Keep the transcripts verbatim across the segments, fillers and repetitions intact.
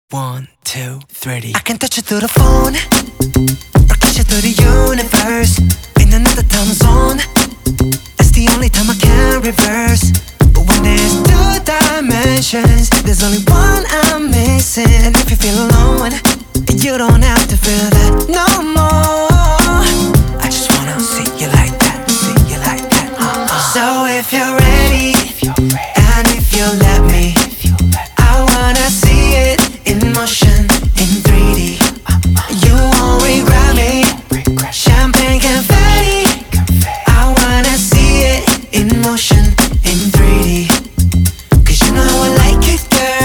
One, two, three. I can touch you through the phone or kiss you through the universe. In another time zone, that's the only time I can reverse. But when there's two dimensions, there's only one I'm missing. And if you feel alone, you don't have to feel that no more. I just wanna see you like that, see you like that. uh-uh. So if you're ready, if you're ready, and if you let me, I wanna see it in motion, in three D. You won't regret me. Champagne confetti. I wanna see it in motion, in three D. Cause you know I like it,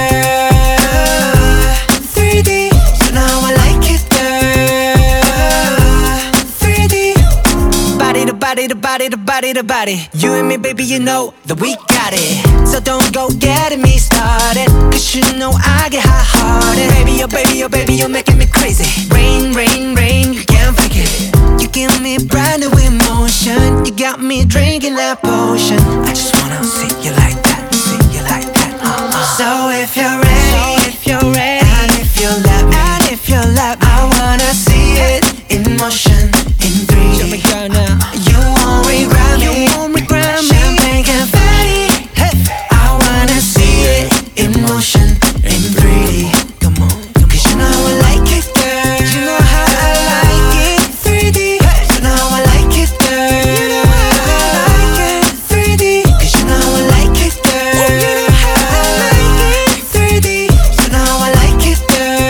girl. three D. You know I like it, girl. three D. Body to body to body to body to body. You and me, baby, you know that we got it. So don't go getting me started, cause you know I get hot-hearted. Baby, oh baby, oh baby, you're making me crazy. Rain, rain, rain, you can't fake it. You give me brand new emotion. You got me drinking that potion. I just wanna see you like that, see you like that. uh-uh. So if you're ready, so if you're ready, and if you let me, and if you let me, I wanna see it in motion, in three D. Show me girl now. You won't regret me. You won't regret me. Champagne confetti. Hey. I wanna see it in motion, in three D. Come on, come on. Cause you know I like it, girl. You know how I like it, three D. You know I like it, girl. You know how I like it, three D. Cause you know I like it, girl. You know how I like it, three D. You know I like it,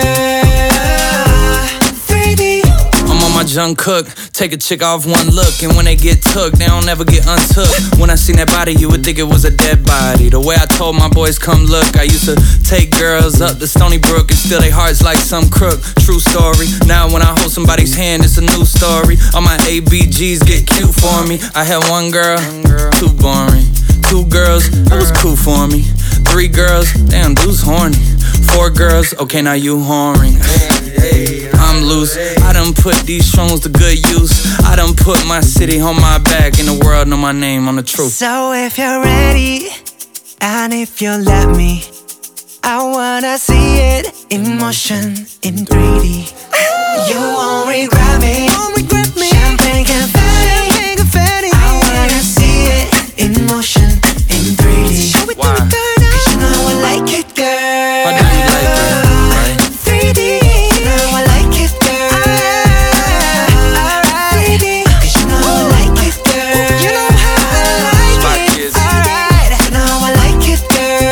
girl. three D. I'm on my Jung Cook, take a chick off one look, and when they get took, they don't ever get untook. When I seen that body, you would think it was a dead body. The way I told my boys come look, I used to take girls up to Stony Brook and steal their hearts like some crook. True story. Now when I hold somebody's hand, it's a new story. All my A B Gs get cute for me. I had one girl, too boring. Two girls, it was cool for me. Three girls, damn, dude's horny. Four girls, okay, now you whoring. I'm loose, I done put these shrooms to good use. I done put my city on my back, and the world know my name on the truth. So if you're ready, and if you let me, I wanna see it in motion, in three D. You won't regret me. Champagne confetti. I wanna see it in motion, in three D. Why? Cause you know I like it, girl. Why do you like it, right? three D. You know I like it, girl. Alright. three D. Cause you know I like it, girl. You know how I like Spot it. kids. Alright. You know I like it,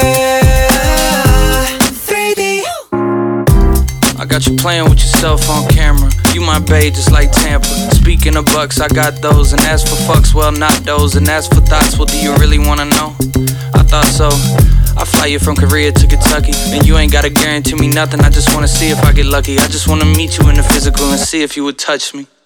girl. three D. I got you playing with yourself on camera. You my bae just like Tampa. Speaking of bucks, I got those. And as for fucks, well not those. And as for thoughts, well do you really wanna know? I thought so. I fly you from Korea to Kentucky, and you ain't gotta guarantee me nothing. I just wanna see if I get lucky. I just wanna meet you in the physical and see if you would touch me.